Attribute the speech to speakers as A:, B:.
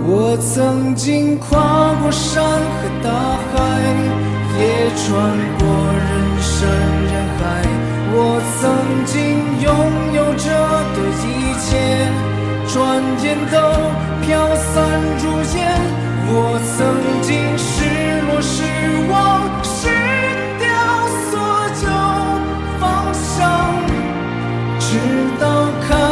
A: 我曾经跨过山和大海，也穿过人山人海。我曾经拥有着的一切，转眼都飘散如烟。我曾经失落失望，失掉所有方向，直到看